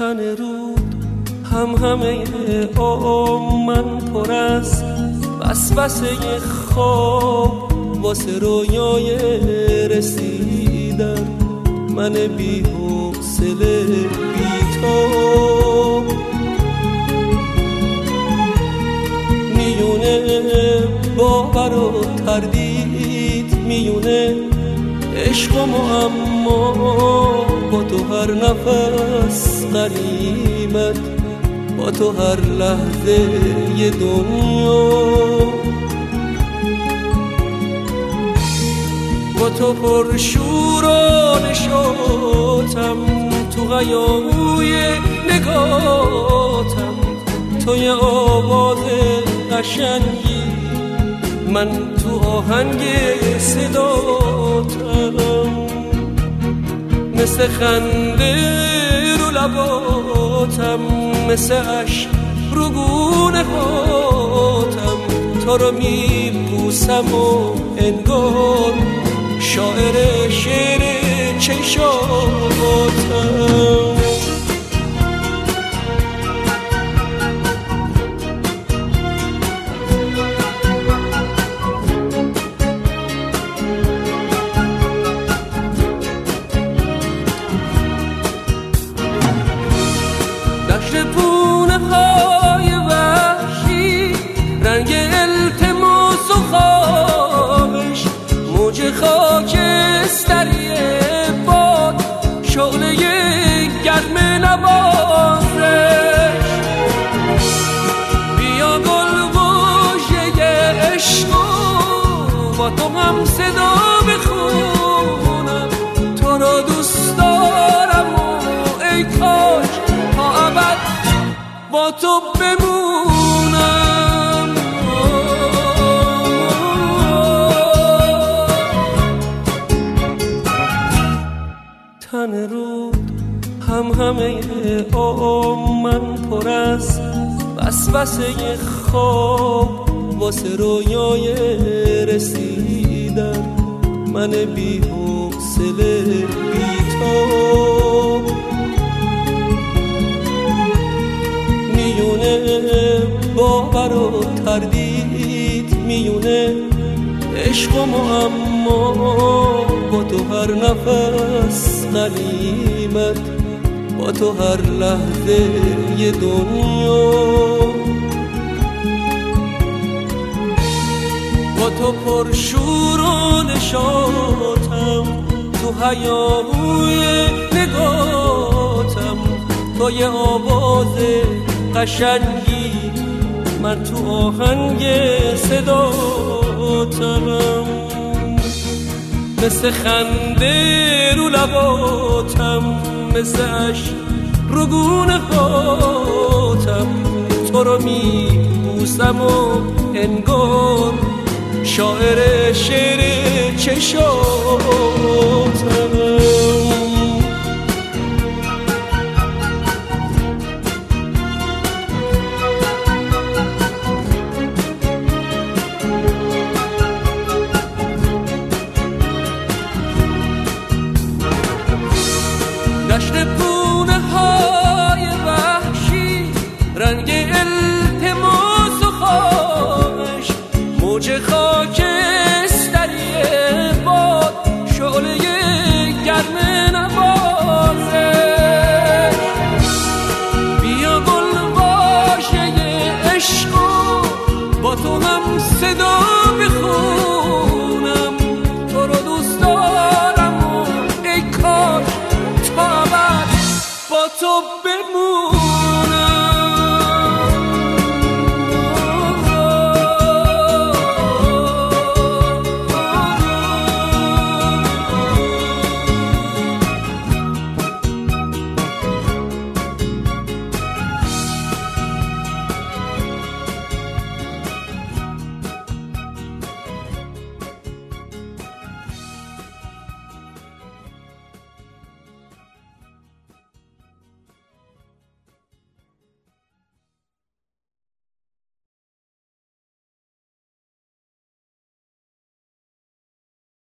تن رود همه من پر از وسوسه خواب واسه رویای رسیدن. من بی حوصله بی تو میونه باور و تردید، میونه عشق و معما، با تو هر نفس غنیمت، با تو هر لحظه ی دنیا. با تو پر شور و نشاطم، تو هیاهوی نگاتم، تو یه آواز قشنگی، من تو آهنگ صداتم. مثل خنده رو لباتم، مثل عشق رو گونه هاتم، تو رو میبوسم و انگار شاعر شعر چشاتم. دشت پونه های وحشی، رنگ التماس و خواهش، موج خاکستری باد، شعله گرم نوازش. بیا گلگوشه عشق با تو هم صدا بخونم، تو رو دوست دارم و ای کاش تا ابد با تو بمونم. تن رود همه من پر از وسوسه خواب واسه رویای رسیدن. من بی حوصله بی تو میونه باور و تردید، میونه عشق و معما، با تو هر نفس غنیمت، با تو هر لحظه ی دنیا. با تو پر شور و نشاطم، تو هیاهوی نگاتم، تو یه آواز قشنگی، من تو آهنگ صداتم. مثل خنده رو لباتم، مثل عشق رو گونه هاتم، تو رو میبوسم و انگار شاعر شعر چشاتم. دشت